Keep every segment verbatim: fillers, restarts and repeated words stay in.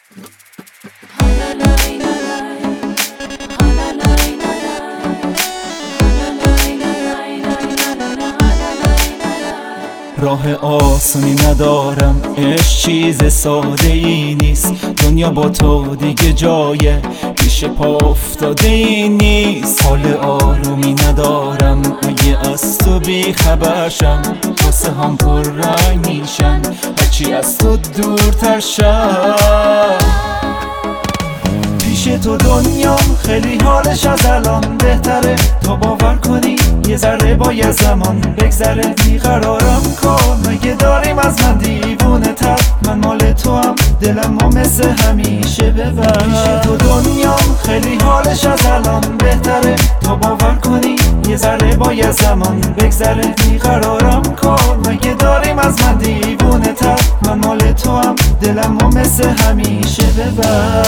راه آسونی ندارم، عشق چیز ساده ای نیست. دنیا با تو دیگه جای پیش پا افتاده ای نیست. حال آرومی ندارم اگه از تو بی خبرشم. واسه هم پر رنگ میشن هرچی از تو دورتر شم. پیش تو دنیام خیلی حالش از الان بهتره. تا باور کنی یه ذره باید زمان بگذره. بیقرارم کن مگه داریم از من دیوونه تر. من مال تو هم دلم و مثل همیشه ببر. پیش تو دنیام خیلی حالش از الان بهتره. تا باور کنی یه ذره باید زمان بگذره. بیقرارم کن مگه داریم از من دیوونه تر. من مال تو هم دلم و مثل همیشه ببر.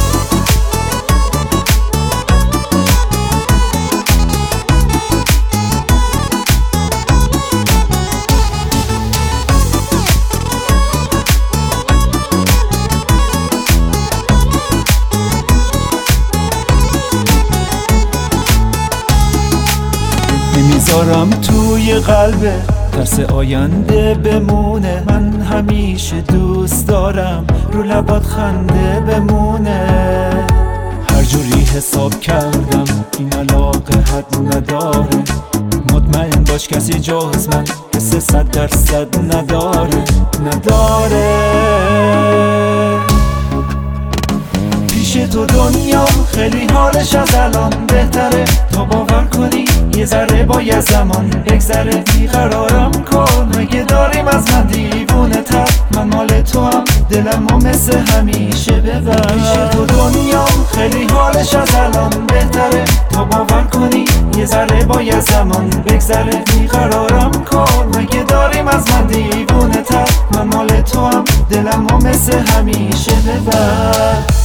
نمیذارم توی قلبه ترس آینده بمونه. من همیشه دوست دارم رو لبات خنده بمونه. هر جوری حساب کردم این علاقه حد نداره. مطمئن باش کسی جز من حس صد درصد نداره نداره. پیش تو دنیام خیلی حالش از الان بهتره. تا باور کنی یه ذره باید زمان بگذره. بیقرارم کن مگه داریم از من دیوونه تر. من مال تو هم دلم و مثل همیشه ببر. پیش تو دنیام خیلی حالش از الان بهتره. تا باور کنی یه ذره باید زمان بگذره. بیقرارم کن مگه داریم از من دیوونه تر. من مال تو هم دلم و مثل همیشه ببر.